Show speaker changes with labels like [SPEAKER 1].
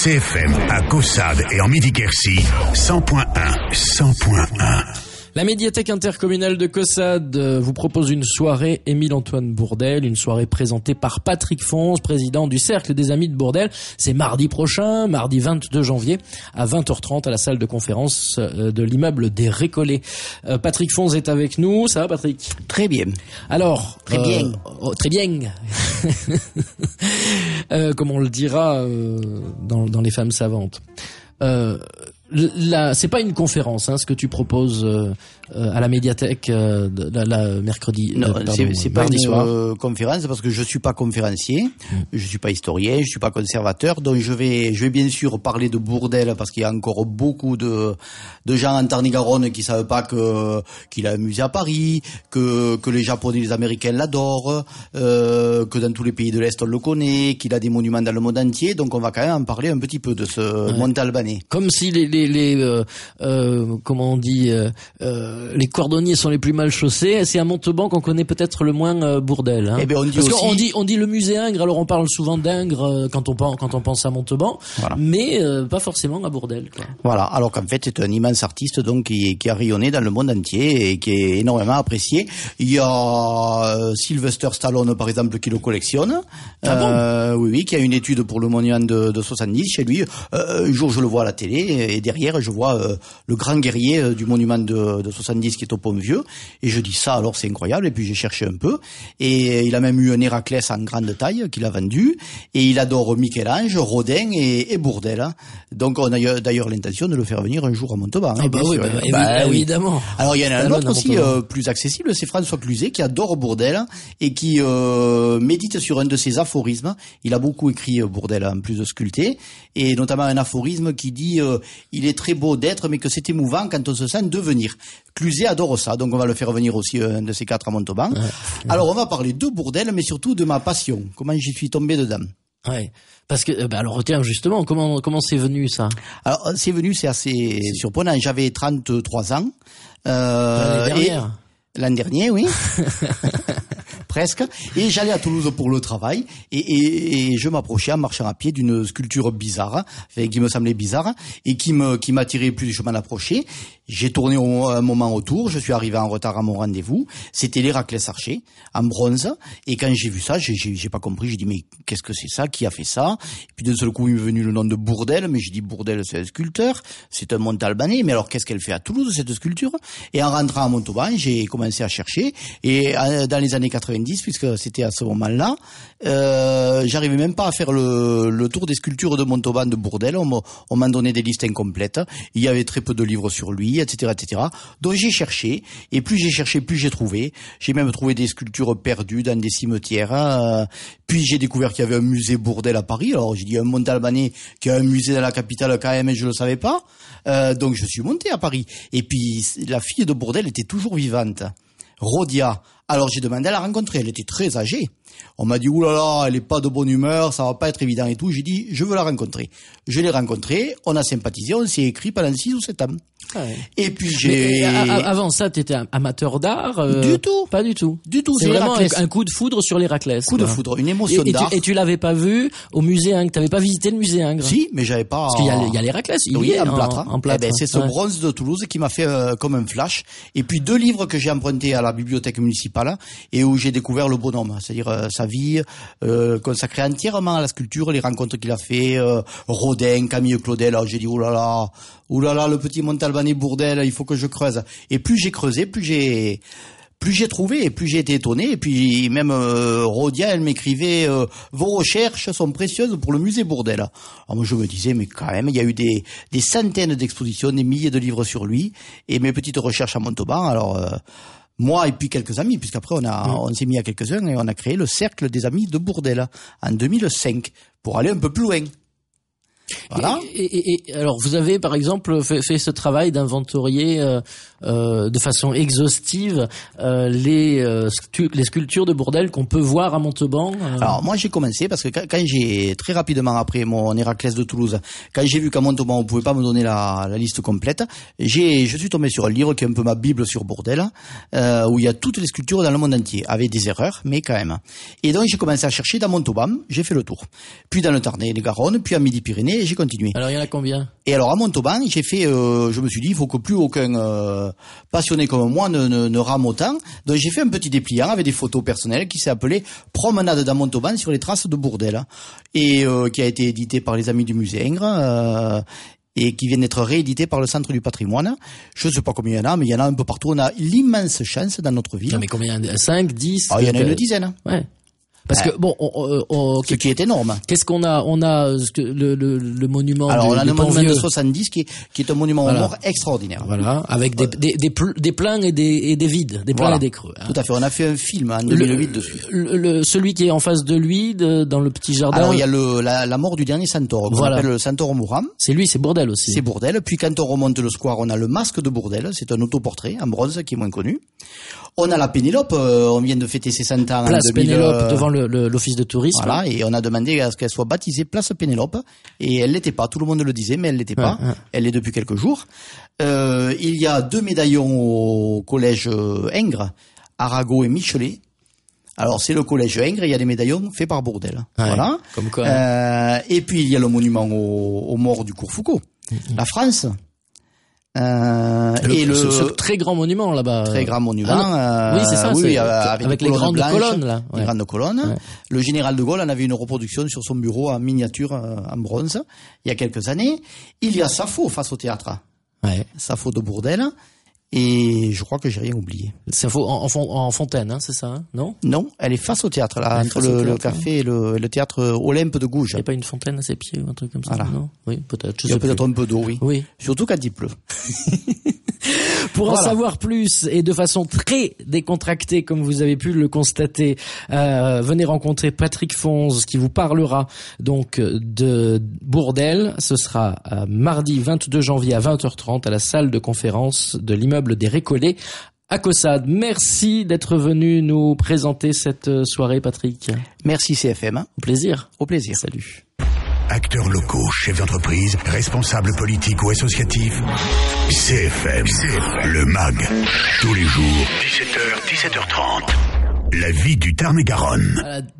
[SPEAKER 1] CFM à Caussade et en Midi-Quercy, 100.1.
[SPEAKER 2] La médiathèque intercommunale de Caussade vous propose une soirée Émile-Antoine Bourdelle, une soirée présentée par Patrick Fonz, président du Cercle des Amis de Bourdelle. C'est mardi prochain, mardi 22 janvier, à 20h30 à la salle de conférence de l'immeuble des Récollets. Patrick Fonz est avec nous. Ça va, Patrick?
[SPEAKER 3] Très bien.
[SPEAKER 2] Alors,
[SPEAKER 3] très bien.
[SPEAKER 2] Très bien. Comme on le dira dans les femmes savantes. C'est pas une conférence, ce que tu proposes à la médiathèque la mercredi.
[SPEAKER 3] Non, c'est pas une
[SPEAKER 2] conférence
[SPEAKER 3] parce que je suis pas conférencier, je suis pas historien, je suis pas conservateur, donc je vais bien sûr parler de Bourdelle parce qu'il y a encore beaucoup de gens en Tarn-et-Garonne qui savent pas qu'il a un musée à Paris, que les Japonais et les Américains l'adorent, que dans tous les pays de l'Est on le connaît, qu'il a des monuments dans le monde entier, donc on va quand même en parler un petit peu de ce monte albanais.
[SPEAKER 2] Comme si comment on dit, les cordonniers sont les plus mal chaussés. C'est à Montauban qu'on connaît peut-être le moins Bourdelle.
[SPEAKER 3] Eh ben
[SPEAKER 2] parce qu'on dit le musée Ingres, alors on parle souvent d'Ingres quand on pense à Montauban, voilà. Mais pas forcément à Bourdelle, quoi.
[SPEAKER 3] Voilà. Alors qu'en fait c'est un immense artiste donc qui a rayonné dans le monde entier et qui est énormément apprécié. Il y a Sylvester Stallone par exemple qui le collectionne. Oui, qui a une étude pour le monument de 70 chez lui. Un jour je le vois à la télé et derrière je vois le grand guerrier du monument de 70 qui est au Pont-Vieux et je dis ça alors c'est incroyable et puis j'ai cherché un peu et il a même eu un Héraclès en grande taille qu'il a vendu et il adore Michel-Ange, Rodin et Bourdelle. Donc on a d'ailleurs l'intention de le faire venir un jour à Montauban.
[SPEAKER 2] Oui, évidemment.
[SPEAKER 3] Alors il y en a un autre aussi plus accessible, c'est François Cluzet qui adore Bourdelle et qui médite sur un de ses aphorismes. Il a beaucoup écrit Bourdelle en plus de sculpté et notamment un aphorisme qui dit il est très beau d'être mais que c'est émouvant quand on se sent devenir. Cluzet adore ça, donc on va le faire venir aussi un de ces quatre à Montauban. Alors on va parler de Bourdelle mais surtout de ma passion, comment j'y suis tombé dedans.
[SPEAKER 2] Ouais, parce que alors tiens justement comment c'est venu ça?
[SPEAKER 3] Alors c'est assez surprenant. J'avais 33 ans.
[SPEAKER 2] L'année dernière.
[SPEAKER 3] L'an dernier, oui. Presque. Et j'allais à Toulouse pour le travail et je m'approchais en marchant à pied d'une sculpture bizarre, qui me semblait bizarre et qui m'attirait plus je m'en approchais. J'ai tourné un moment autour, je suis arrivé en retard à mon rendez-vous. C'était l'Héraclès archer en bronze et quand j'ai vu ça, j'ai pas compris. J'ai dit mais qu'est-ce que c'est ça? Qui a fait ça? Et puis d'un seul coup il m'est venu le nom de Bourdelle, mais j'ai dit Bourdelle c'est un sculpteur, c'est un monte albanais, mais alors qu'est-ce qu'elle fait à Toulouse cette sculpture? Et en rentrant à Montauban, j'ai commencé à chercher et dans les années 90, puisque c'était à ce moment-là, j'arrivais même pas à faire le tour des sculptures de Montauban de Bourdelle. On m'a donné des listes incomplètes. Il y avait très peu de livres sur lui, etc., etc. Donc j'ai cherché, et plus j'ai cherché, plus j'ai trouvé. J'ai même trouvé des sculptures perdues dans des cimetières. Puis j'ai découvert qu'il y avait un musée Bourdelle à Paris. Alors j'ai dit un monte albanais qui a un musée dans la capitale quand même, et je le savais pas. Donc je suis monté à Paris. Et puis la fille de Bourdelle était toujours vivante. Rodia. Alors j'ai demandé à la rencontrer, elle était très âgée. On m'a dit oulala, elle est pas de bonne humeur, ça va pas être évident et tout. J'ai dit je veux la rencontrer. Je l'ai rencontrée, on a sympathisé, on s'est écrit pendant 6 ou 7 ans.
[SPEAKER 2] Ouais.
[SPEAKER 3] Et puis j'ai...
[SPEAKER 2] Avant ça, t'étais amateur d'art
[SPEAKER 3] Du tout.
[SPEAKER 2] Pas du tout.
[SPEAKER 3] Du tout.
[SPEAKER 2] C'est vraiment un coup de foudre sur l'Héraclès.
[SPEAKER 3] Coup de foudre, une émotion d'art.
[SPEAKER 2] Et tu l'avais pas vu au musée Ingres, t'avais pas visité le musée Ingres?
[SPEAKER 3] Si, mais j'avais pas...
[SPEAKER 2] Parce qu'il y a l'Héraclès, il est en plâtre.
[SPEAKER 3] Eh ben, c'est ce bronze de Toulouse qui m'a fait comme un flash. Et puis 2 livres que j'ai empruntés à la bibliothèque municipale et où j'ai découvert le bonhomme, c'est-à-dire sa vie consacrée entièrement à la sculpture, les rencontres qu'il a fait, Rodin, Camille Claudel. Alors j'ai dit oulala, le petit montalbanais Bourdelle, il faut que je creuse. Et plus j'ai creusé, plus j'ai trouvé et plus j'ai été étonné. Et puis même Rodia, elle m'écrivait vos recherches sont précieuses pour le musée Bourdelle. Alors moi je me disais mais quand même il y a eu des centaines d'expositions, des milliers de livres sur lui et mes petites recherches à Montauban. Alors moi et puis quelques amis, puisqu'après on s'est mis à quelques-uns et on a créé le Cercle des Amis de Bourdelle en 2005 pour aller un peu plus loin. Voilà.
[SPEAKER 2] Et alors vous avez par exemple fait ce travail d'inventorier de façon exhaustive les sculptures de Bourdelle qu'on peut voir à Montauban.
[SPEAKER 3] Alors moi j'ai commencé parce que quand j'ai très rapidement après mon Héraclès de Toulouse, quand j'ai vu qu'à Montauban on pouvait pas me donner la liste complète, je suis tombé sur un livre qui est un peu ma bible sur Bourdelle, où il y a toutes les sculptures dans le monde entier, avec des erreurs mais quand même. Et donc j'ai commencé à chercher dans Montauban, j'ai fait le tour, puis dans le Tarn-et-Garonne, puis à Midi-Pyrénées. Et j'ai j'ai continué.
[SPEAKER 2] Alors il y en a combien?
[SPEAKER 3] Et alors à Montauban, j'ai fait, je me suis dit, il faut que plus aucun passionné comme moi ne rame autant. Donc j'ai fait un petit dépliant avec des photos personnelles qui s'est appelé Promenade dans Montauban sur les traces de Bourdelle, et qui a été édité par les amis du musée Ingres. Et qui vient d'être réédité par le Centre du patrimoine. Je ne sais pas combien il y en a, mais il y en a un peu partout. On a l'immense chance dans notre ville.
[SPEAKER 2] Non, mais combien? 5, 10?
[SPEAKER 3] Ah, il y en a une dizaine.
[SPEAKER 2] Ouais. Parce que bon,
[SPEAKER 3] ce qui est énorme.
[SPEAKER 2] Qu'est-ce qu'on a? On a le monument.
[SPEAKER 3] Alors, on a le monument
[SPEAKER 2] Pont-Vieux
[SPEAKER 3] de 70 qui est un monument aux morts extraordinaire.
[SPEAKER 2] Voilà, avec des pleins et des vides, des pleins et des creux.
[SPEAKER 3] Tout à fait. On a fait un film en 2008 dessus.
[SPEAKER 2] Celui qui est en face de lui, dans le petit jardin.
[SPEAKER 3] Alors, il y a la mort du dernier centaure, qu'on appelle le centaure mourant.
[SPEAKER 2] C'est lui, c'est Bourdelle aussi.
[SPEAKER 3] C'est Bourdelle. Puis quand on remonte le square, on a le masque de Bourdelle. C'est un autoportrait en bronze qui est moins connu. On a la Pénélope. On vient de fêter ses 100 ans.
[SPEAKER 2] Place Pénélope devant l'office de tourisme.
[SPEAKER 3] Voilà, et on a demandé à ce qu'elle soit baptisée Place Pénélope, et elle l'était pas. Tout le monde le disait, mais elle l'était pas. Elle l'est depuis quelques jours. Il y a 2 médaillons au collège Ingres, Arago et Michelet. Alors c'est le collège Ingres, et il y a des médaillons faits par Bourdelle.
[SPEAKER 2] Ouais,
[SPEAKER 3] voilà.
[SPEAKER 2] Comme quoi.
[SPEAKER 3] Et puis il y a le monument aux morts du cours Foucault. La France.
[SPEAKER 2] Ce très grand monument là-bas.
[SPEAKER 3] Très grand monument.
[SPEAKER 2] Oui, c'est ça.
[SPEAKER 3] Oui,
[SPEAKER 2] avec les grandes colonnes là.
[SPEAKER 3] Les grandes colonnes. Ouais. Le général de Gaulle en avait une reproduction sur son bureau en miniature en bronze il y a quelques années. Il y a Sappho face au théâtre.
[SPEAKER 2] Ouais.
[SPEAKER 3] Sappho de Bourdelle. Et je crois que j'ai rien oublié.
[SPEAKER 2] Sappho en fontaine, hein, c'est ça, hein, non?
[SPEAKER 3] Non, elle est face au théâtre, là, entre le café et le théâtre Olympe de Gouges.
[SPEAKER 2] Il n'y a pas une fontaine à ses pieds ou un truc comme ça?
[SPEAKER 3] Voilà.
[SPEAKER 2] Non? Oui, peut-être.
[SPEAKER 3] Il y a peut-être un peu d'eau, oui.
[SPEAKER 2] Oui.
[SPEAKER 3] Surtout quand il pleut.
[SPEAKER 2] Pour en savoir plus et de façon très décontractée, comme vous avez pu le constater, venez rencontrer Patrick Fonz qui vous parlera donc de Bourdelle. Ce sera mardi 22 janvier à 20h30 à la salle de conférence de l'immeuble des Récollets à Caussade. Merci d'être venu nous présenter cette soirée, Patrick.
[SPEAKER 3] Merci CFM.
[SPEAKER 2] Au plaisir.
[SPEAKER 3] Au plaisir.
[SPEAKER 2] Salut.
[SPEAKER 1] Acteurs locaux, chefs d'entreprise, responsables politiques ou associatifs, CFM, le MAG, tous les jours, 17h, 17h30. La vie du Tarn-et-Garonne.